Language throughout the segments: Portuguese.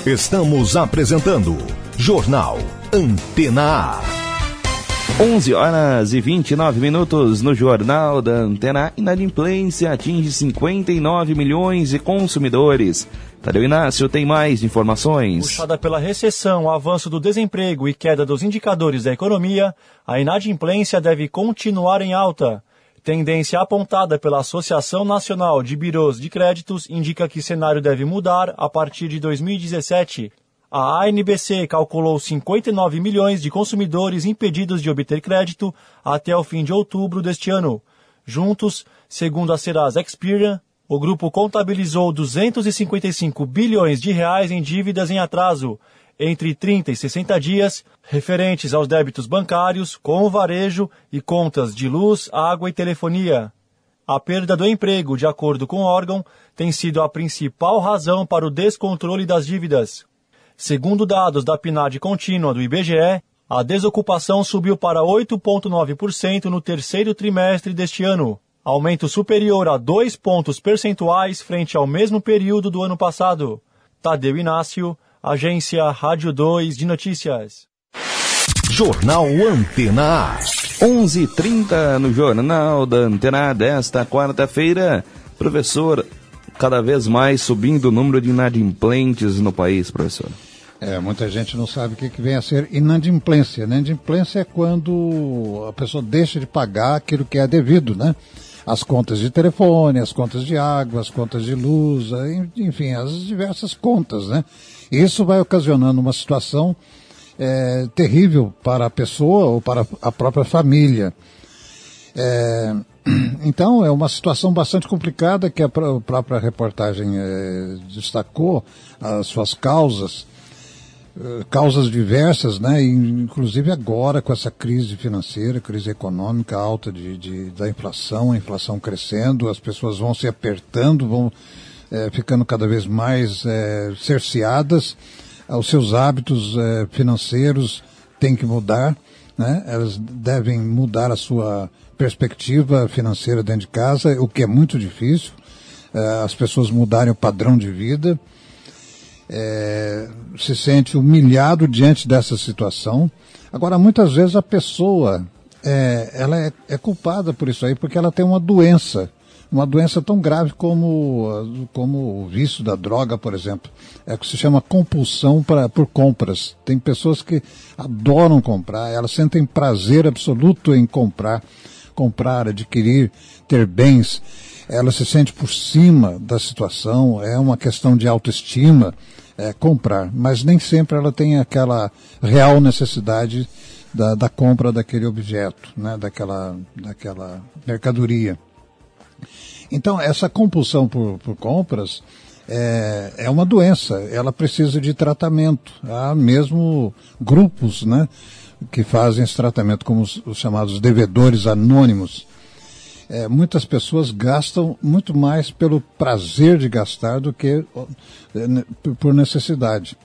Estamos apresentando Jornal Antena A. 11h29 no Jornal da Antena A. Inadimplência atinge 59 milhões de consumidores. Tadeu Inácio tem mais informações. Puxada pela recessão, avanço do desemprego e queda dos indicadores da economia, a inadimplência deve continuar em alta. Tendência apontada pela Associação Nacional de Birôs de Créditos indica que o cenário deve mudar a partir de 2017. A ANBC calculou 59 milhões de consumidores impedidos de obter crédito até o fim de outubro deste ano. Juntos, segundo a Serasa Experian, o grupo contabilizou 255 bilhões de reais em dívidas em atraso, entre 30 e 60 dias, referentes aos débitos bancários, com o varejo e contas de luz, água e telefonia. A perda do emprego, de acordo com o órgão, tem sido a principal razão para o descontrole das dívidas. Segundo dados da PNAD contínua do IBGE, a desocupação subiu para 8,9% no terceiro trimestre deste ano, aumento superior a 2 pontos percentuais frente ao mesmo período do ano passado. Tadeu Inácio, Agência Rádio 2 de Notícias. Jornal Antena A. 11h30 no Jornal da Antena A desta quarta-feira. Professor, cada vez mais subindo o número de inadimplentes no país, professor. Muita gente não sabe o que vem a ser inadimplência. Inadimplência é quando a pessoa deixa de pagar aquilo que é devido, né? As contas de telefone, as contas de água, as contas de luz, enfim, as diversas contas, né? Isso vai ocasionando uma situação terrível para a pessoa ou para a própria família. Então, é uma situação bastante complicada que a própria reportagem destacou as suas causas diversas, né? Inclusive agora com essa crise financeira, crise econômica alta da inflação, a inflação crescendo, as pessoas vão se apertando, vão ficando cada vez mais cerceadas, os seus hábitos financeiros têm que mudar, né? Elas devem mudar a sua perspectiva financeira dentro de casa, o que é muito difícil, as pessoas mudarem o padrão de vida. Se sente humilhado diante dessa situação. Agora, muitas vezes a pessoa ela é culpada por isso aí, porque ela tem uma doença tão grave como o vício da droga, por exemplo. É o que se chama compulsão por compras. Tem pessoas que adoram comprar, elas sentem prazer absoluto em comprar, adquirir, ter bens. Ela se sente por cima da situação, é uma questão de autoestima, comprar, mas nem sempre ela tem aquela real necessidade da compra daquele objeto, né, daquela mercadoria. Então, essa compulsão por compras é uma doença, ela precisa de tratamento. Há mesmo grupos, né, que fazem esse tratamento, como os chamados devedores anônimos. Muitas pessoas gastam muito mais pelo prazer de gastar do que por necessidade.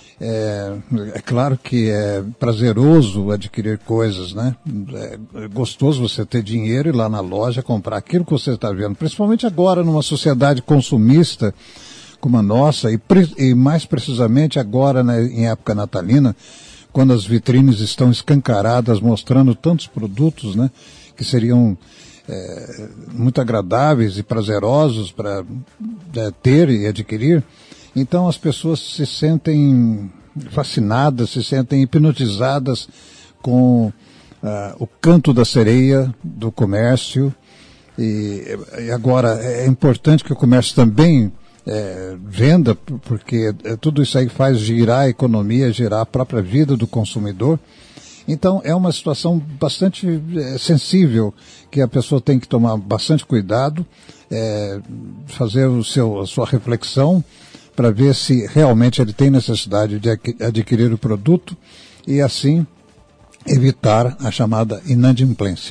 É claro que é prazeroso adquirir coisas, né? É gostoso você ter dinheiro e ir lá na loja comprar aquilo que você está vendo, principalmente agora numa sociedade consumista como a nossa, e mais precisamente agora, né, em época natalina, quando as vitrines estão escancaradas mostrando tantos produtos, né, que seriam muito agradáveis e prazerosos para ter e adquirir. Então as pessoas se sentem fascinadas, se sentem hipnotizadas com o canto da sereia do comércio. E agora é importante que o comércio também venda, porque tudo isso aí faz girar a economia, girar a própria vida do consumidor. Então, é uma situação bastante sensível, que a pessoa tem que tomar bastante cuidado, fazer a sua reflexão para ver se realmente ele tem necessidade de adquirir o produto e, assim, evitar a chamada inadimplência.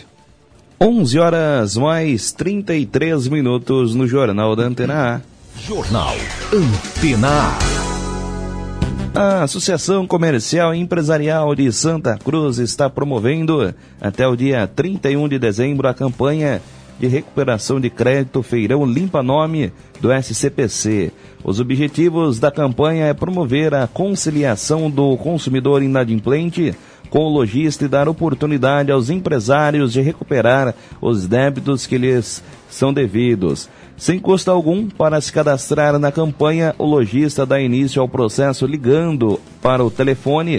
11h33 no Jornal da Antena A. Jornal Antena A. A Associação Comercial e Empresarial de Santa Cruz está promovendo até o dia 31 de dezembro a campanha de Recuperação de Crédito Feirão Limpa Nome do SCPC. Os objetivos da campanha é promover a conciliação do consumidor inadimplente com o lojista e dar oportunidade aos empresários de recuperar os débitos que lhes são devidos. Sem custo algum, para se cadastrar na campanha, o lojista dá início ao processo ligando para o telefone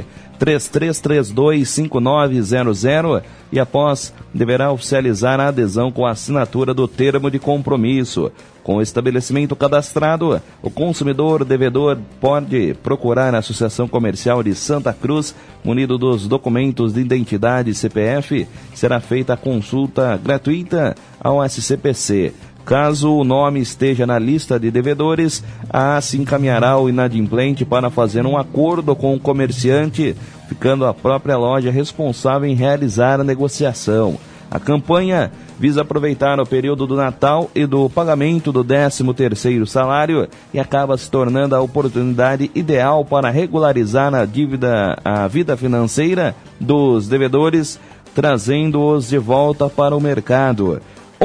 3332-5900 e após deverá oficializar a adesão com a assinatura do termo de compromisso. Com o estabelecimento cadastrado, o consumidor devedor pode procurar a Associação Comercial de Santa Cruz, munido dos documentos de identidade e CPF, será feita a consulta gratuita ao SCPC. Caso o nome esteja na lista de devedores, a ACE encaminhará o inadimplente para fazer um acordo com o comerciante, ficando a própria loja responsável em realizar a negociação. A campanha visa aproveitar o período do Natal e do pagamento do 13º salário e acaba se tornando a oportunidade ideal para regularizar a vida financeira dos devedores, trazendo-os de volta para o mercado.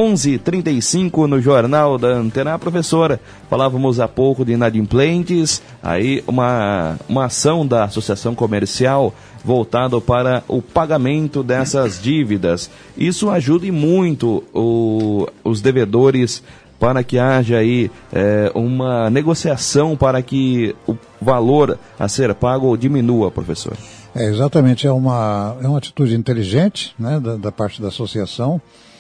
11h35 no Jornal da Antena. Professora, falávamos há pouco de inadimplentes, aí uma ação da Associação Comercial voltada para o pagamento dessas dívidas. Isso ajuda muito os devedores para que haja aí uma negociação para que o valor a ser pago diminua, professor. Exatamente, é uma atitude inteligente, né, da parte da associação,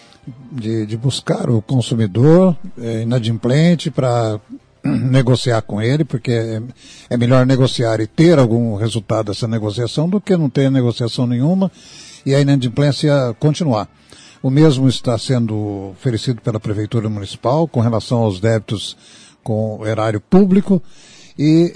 de buscar o consumidor inadimplente para negociar com ele, porque é melhor negociar e ter algum resultado dessa negociação do que não ter negociação nenhuma e a inadimplência continuar. O mesmo está sendo oferecido pela Prefeitura Municipal com relação aos débitos com o erário público e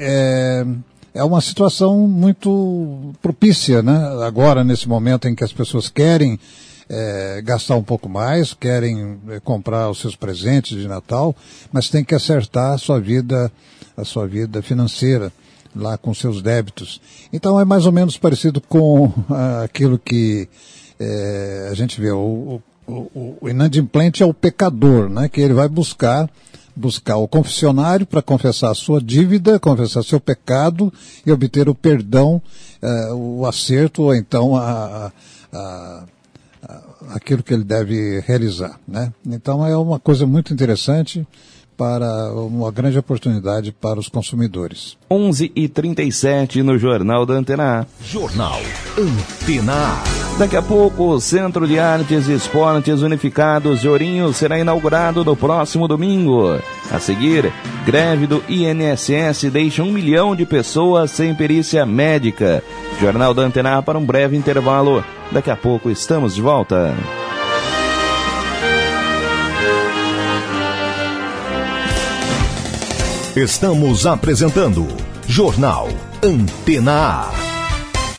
é uma situação muito propícia, né? Agora, nesse momento em que as pessoas querem gastar um pouco mais, querem comprar os seus presentes de Natal, mas tem que acertar a sua vida financeira lá com seus débitos. Então é mais ou menos parecido com aquilo que a gente vê. O inadimplente é o pecador, né? Que ele vai buscar o confessionário para confessar a sua dívida, confessar seu pecado e obter o perdão, o acerto ou então aquilo que ele deve realizar, né? Então é uma coisa muito interessante, para uma grande oportunidade para os consumidores. 11h37 no Jornal da Antena A. Jornal Antena A. Daqui a pouco, o Centro de Artes e Esportes Unificados de Ourinho será inaugurado no próximo domingo. A seguir, greve do INSS deixa 1 milhão de pessoas sem perícia médica. Jornal da Antena A para um breve intervalo. Daqui a pouco estamos de volta. Estamos apresentando Jornal Antena A.